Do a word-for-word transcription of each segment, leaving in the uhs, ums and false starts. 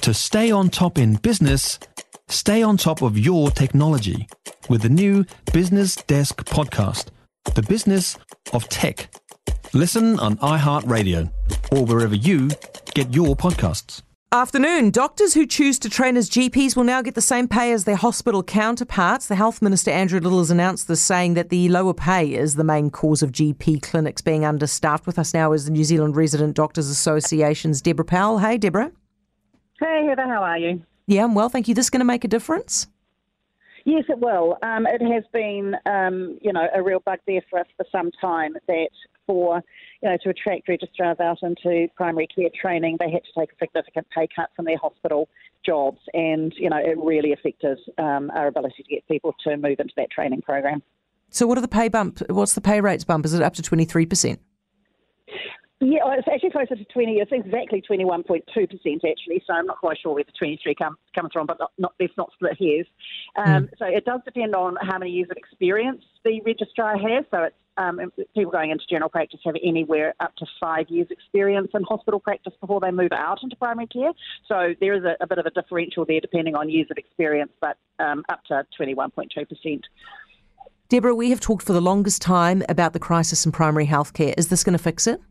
To stay on top in business, stay on top of your technology with the new Business Desk podcast, The Business of Tech. Listen on iHeartRadio or wherever you get your podcasts. Afternoon. Doctors who choose to train as G Ps will now get the same pay as their hospital counterparts. The Health Minister, Andrew Little, has announced this, saying that the lower pay is the main cause of G P clinics being understaffed. With us now is the New Zealand Resident Doctors Association's Deborah Powell. Hey, Deborah. Hey, Heather, how are you? Yeah, I'm well, thank you. This going to make a difference? Yes, it will. Um, it has been, um, you know, a real bugbear for us for some time that for, you know, to attract registrars out into primary care training, they had to take a significant pay cut from their hospital jobs, and, you know, it really affected um, our ability to get people to move into that training program. So what are the pay bump? What's the pay rates bump? Is it up to twenty-three percent? Yeah, it's actually closer to twenty. It's exactly twenty-one point two percent actually. So I'm not quite sure where the twenty-three come, comes from, but not, not, let's not split hairs. Um, mm. So it does depend on how many years of experience the registrar has. So it's um, people going into general practice have anywhere up to five years experience in hospital practice before they move out into primary care. So there is a, a bit of a differential there depending on years of experience, but um, up to twenty-one point two percent. Deborah, we have talked for the longest time about the crisis in primary healthcare. Is this going to fix it?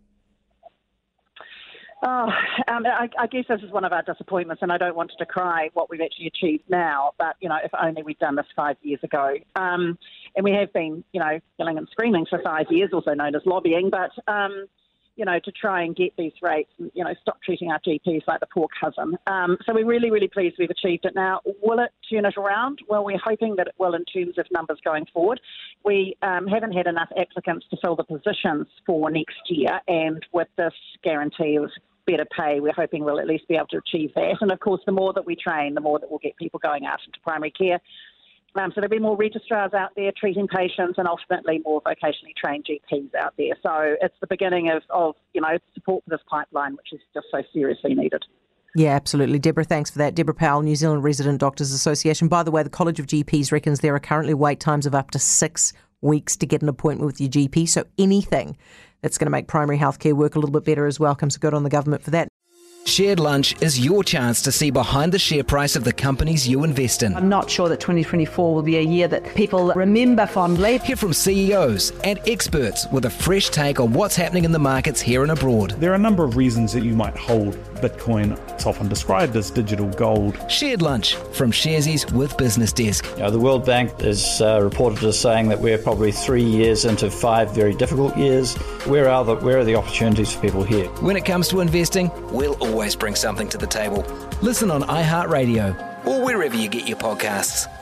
Oh, um, I, I guess this is one of our disappointments, and I don't want to decry what we've actually achieved now, but, you know, if only we'd done this five years ago. Um, and we have been, you know, yelling and screaming for five years, also known as lobbying, but, um, you know, to try and get these rates, and, you know, stop treating our G Ps like the poor cousin. Um, so we're really, really pleased we've achieved it now. Will it turn it around? Well, we're hoping that it will in terms of numbers going forward. We um, haven't had enough applicants to fill the positions for next year, and with this guarantee of better pay, we're hoping we'll at least be able to achieve that. And of course, the more that we train, the more that we'll get people going out into primary care. Um, so there'll be more registrars out there treating patients, and ultimately more vocationally trained G Ps out there. So it's the beginning of, of you know, support for this pipeline, which is just so seriously needed. Yeah, absolutely. Deborah, thanks for that. Deborah Powell, New Zealand Resident Doctors Association. By the way, the College of G Ps reckons there are currently wait times of up to six weeks to get an appointment with your G P. So anything that's going to make primary healthcare work a little bit better as well comes good on the government for that. Shared Lunch is your chance to see behind the share price of the companies you invest in. I'm not sure that twenty twenty-four will be a year that people remember fondly. Hear from C E Os and experts with a fresh take on what's happening in the markets here and abroad. There are a number of reasons that you might hold Bitcoin. It's often described as digital gold. Shared Lunch from Sharesies with Business Desk. You know, the World Bank is uh, reported as saying that we're probably three years into five very difficult years. Where are the where are the opportunities for people here? When it comes to investing, we'll always bring something to the table. Listen on iHeartRadio or wherever you get your podcasts.